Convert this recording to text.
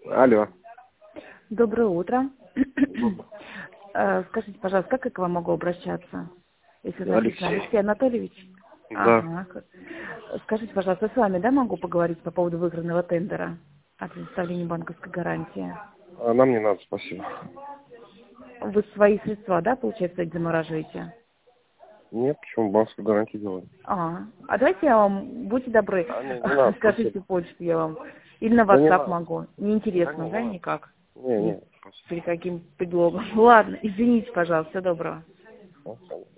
Алло. Доброе утро. Скажите, пожалуйста, как я к вам могу обращаться? Если написано Алексей. Алексей Анатольевич? Да. Ага. Скажите, пожалуйста, с вами, да, могу поговорить по поводу выигранного тендера о предоставлении банковской гарантии? А нам не надо, спасибо. Вы свои средства, да, получается, эти замораживаете? Нет, почему банковскую гарантию делаем? А давайте я вам, будьте добры, А, не надо, скажите спасибо. почту я вам. Или на Да не WhatsApp надо. могу. Да Неинтересно, не да, надо. никак? Не, Ни спасибо. при каким предлогом. Ладно, извините, пожалуйста, всего доброго. Ага.